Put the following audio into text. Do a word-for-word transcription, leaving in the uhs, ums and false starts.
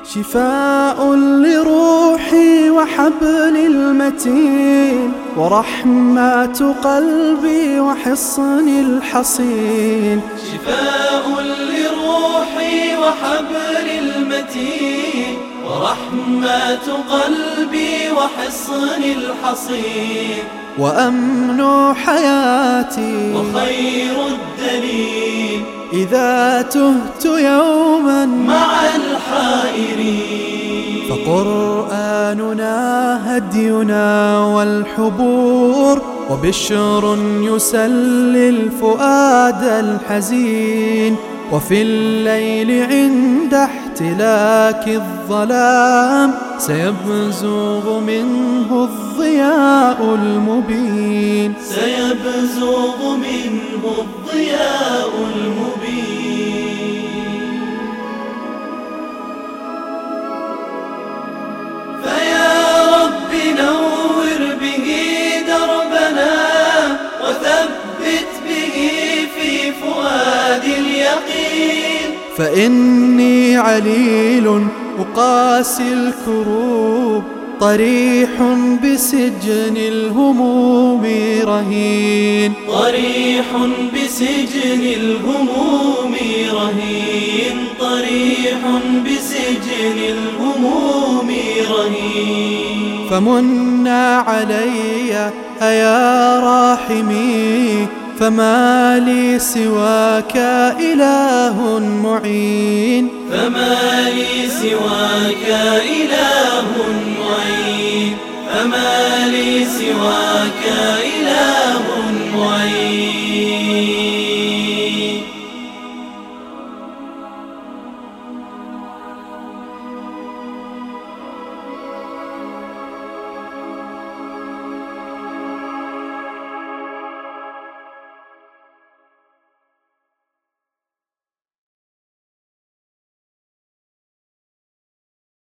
شفاء لروحي وحبل المتين، ورحمة قلبي وحصن الحصين. شفاء لروحي وحبل المتين، ورحمة قلبي وحصن الحصين. وأمن حياتي وخير الدليل إذا تهت يوما مع الحائرين. فقرآننا هدينا والحبور، وبشر يسلي الفؤاد الحزين. وفي الليل عند احتلاك الظلام سيبزغ منه الضياء المبين. سيبزغ منه الضياء المبين. فيا رب نور به دربنا، وثبت به في فؤاد اليقين. فإني عليل أقاسي الكروب، طريح بسجن الهموم رهين. طريح بسجن الهموم رهين. طريح بسجن الهموم رهين. فمنا علي أيا راحمي، فما لي سواك إله معين. فما لي سواك إله معين. فما لي سواك إله معين.